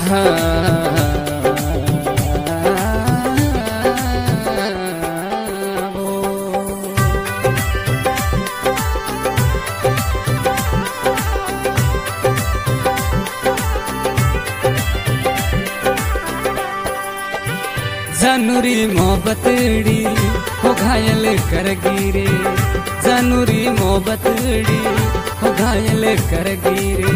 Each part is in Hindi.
जानूरी मोहब्बतड़ी हो घायल कर गिरे, जानूरी मोहब्बतड़ी हो घायल कर गिरे।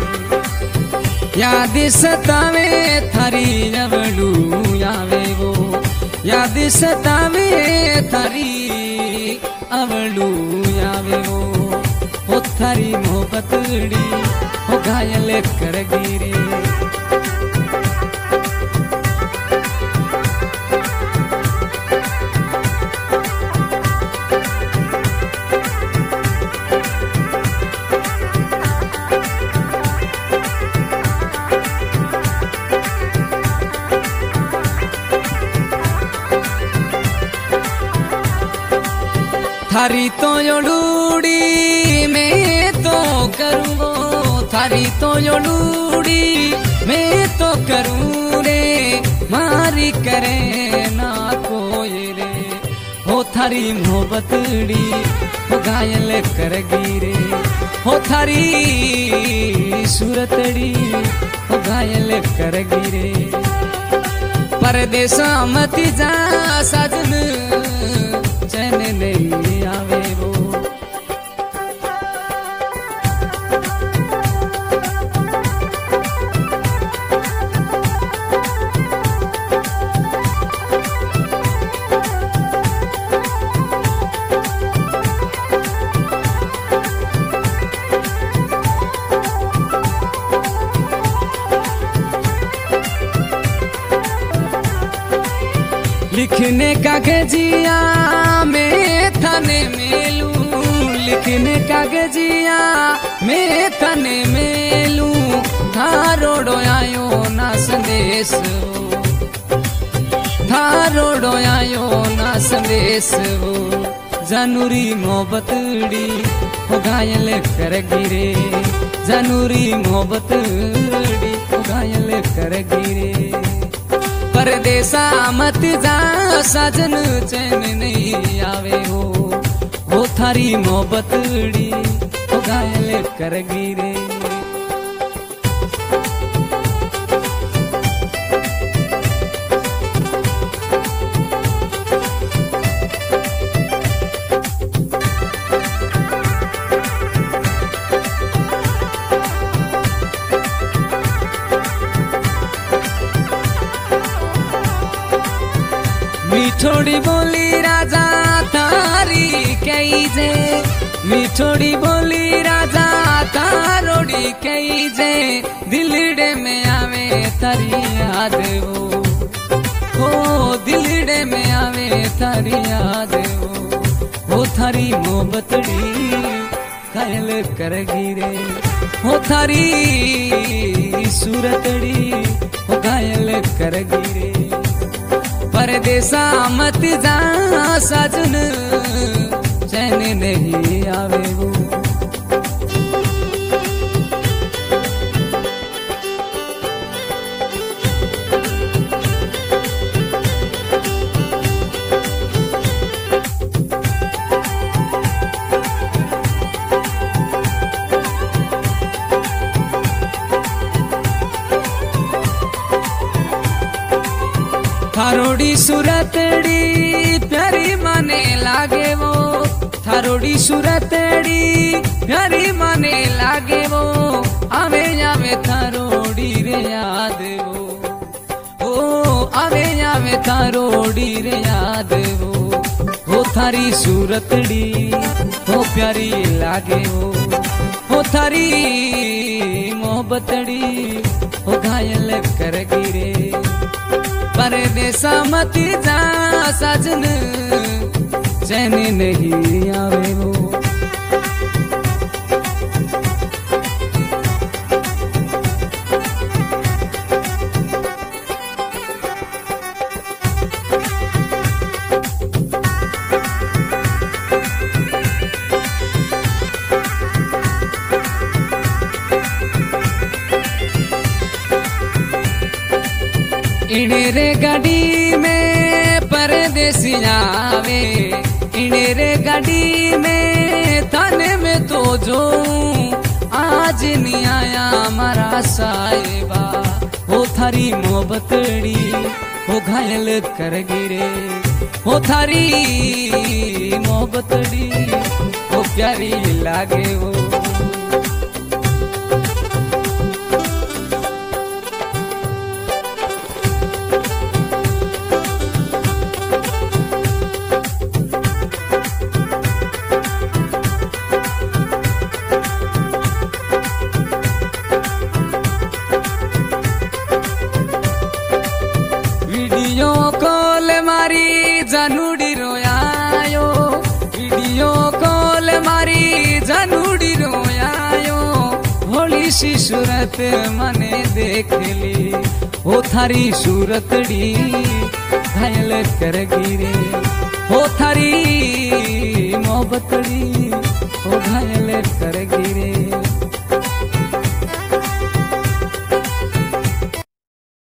याद सतावे थारी अवलू आवे वो, याद सतावे थारी अवलू आवे वो थारी मोहब्बतड़ी हो घायल कर गिरे। थारी तो योड़ूड़ी मैं तो करूँगो, थारी तो योड़ूड़ी मैं तो करूँ रे, मारी करे ना कोई रे। हो थारी मोहब्बतड़ी हो घायल कर गिरे, हो थारी सूरतड़ी हो घायल कर गिरे। परदेसा मत जा साजन चैन नहीं आवे वो। लिखने का गजिया मैं थाने मेलू, लिखने का गजिया मैं थाने मेलू। थारोड़ो आयो ना संदेश, थारोड़ो आयो ना संदेश वो। जानूरी मोहब्बतड़ी हो घायल कर गिरे, जानूरी मोहब्बतड़ी हो घायल कर गिरे। परदेसा मत जा साजन चैन नहीं आवे हो थारी मोहब्बतड़ी हो घायल कर गिरे। मिठोड़ी बोली राजा थारी कई जे, मिठोड़ी बोली राजा थारोड़ी कई जे। दिलड़े में आवे थारी याद वो दिलड़े में आवे थारी याद वो थारी मोहब्बतड़ी घायल कर गिरे, हो थारी सूरतड़ी हो घायल कर गिरे। परदेसा मत जा साजन चैन नहीं आवे वो। थारोड़ी सूरतड़ी प्यारी माने लागे वो, थारोड़ी सूरतड़ी प्यारी माने लागे वो। आवे आवे थारोड़ी रे याद वो आवे आवे थारोड़ी रे याद वो थारी सूरतड़ी हो प्यारी लागे वो थारी मोहब्बतड़ी हो घायल कर गिरे। परदेसा मत जा साजन चैन नहीं आवे वो। इने रे गाड़ी में परदेसी आवे, इने रे गाड़ी में थाने में तो जो आज नहीं आया मारा साहिबा। वो थारी मोहब्बतड़ी वो घायल कर गिरे, वो थारी मोहब्बतड़ी वो प्यारी लागे वो। वीडियो कॉल मारी जानूडी रोयायो, वीडियो कॉल मारी जानूडी रोयायो। होली सी सूरत मने देख ली, वो थारी सूरतड़ी घायल कर गिरे, वो थारी मोहब्बतड़ी